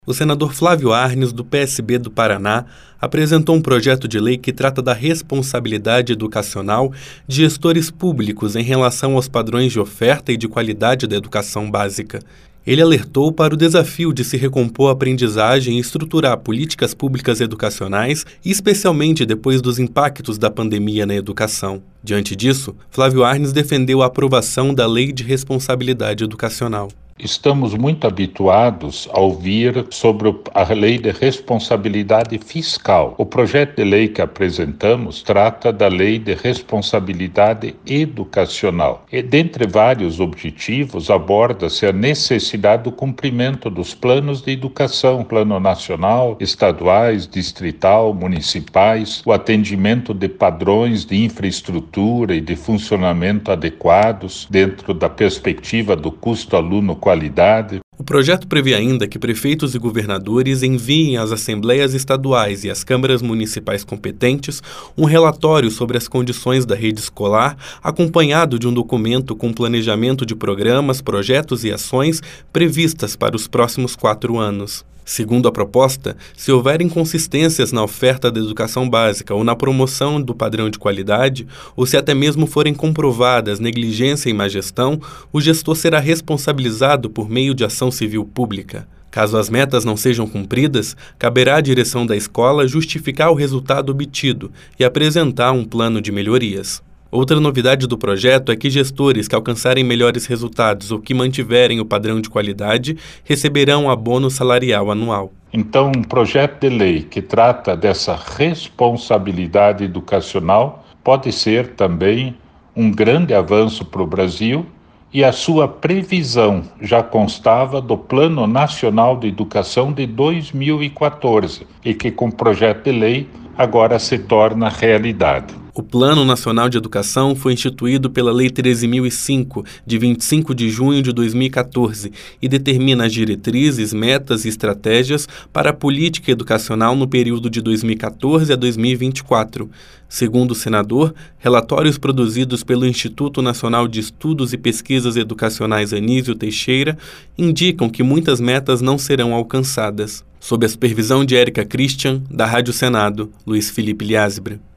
O senador Flávio Arnes, do PSB do Paraná, apresentou um projeto de lei que trata da responsabilidade educacional de gestores públicos em relação aos padrões de oferta e de qualidade da educação básica. Ele alertou para o desafio de se recompor a aprendizagem e estruturar políticas públicas educacionais, especialmente depois dos impactos da pandemia na educação. Diante disso, Flávio Arnes defendeu a aprovação da Lei de Responsabilidade Educacional. Estamos muito habituados a ouvir sobre a lei de responsabilidade fiscal. O projeto de lei que apresentamos trata da lei de responsabilidade educacional. E, dentre vários objetivos, aborda-se a necessidade do cumprimento dos planos de educação, plano nacional, estaduais, distrital, municipais, o atendimento de padrões de infraestrutura e de funcionamento adequados dentro da perspectiva do custo-aluno-qualidade. O projeto prevê ainda que prefeitos e governadores enviem às assembleias estaduais e às câmaras municipais competentes um relatório sobre as condições da rede escolar, acompanhado de um documento com planejamento de programas, projetos e ações previstas para os próximos 4 anos. Segundo a proposta, se houver inconsistências na oferta da educação básica ou na promoção do padrão de qualidade, ou se até mesmo forem comprovadas negligência e má gestão, o gestor será responsabilizado por meio de ação civil pública. Caso as metas não sejam cumpridas, caberá à direção da escola justificar o resultado obtido e apresentar um plano de melhorias. Outra novidade do projeto é que gestores que alcançarem melhores resultados ou que mantiverem o padrão de qualidade receberão abono salarial anual. Então, um projeto de lei que trata dessa responsabilidade educacional pode ser também um grande avanço para o Brasil, e a sua previsão já constava do Plano Nacional de Educação de 2014 e que, com o projeto de lei, agora se torna realidade. O Plano Nacional de Educação foi instituído pela Lei 13.005, de 25 de junho de 2014, e determina as diretrizes, metas e estratégias para a política educacional no período de 2014 a 2024. Segundo o senador, relatórios produzidos pelo Instituto Nacional de Estudos e Pesquisas Educacionais Anísio Teixeira indicam que muitas metas não serão alcançadas. Sob a supervisão de Érica Christian, da Rádio Senado, Luiz Felipe Liázebra.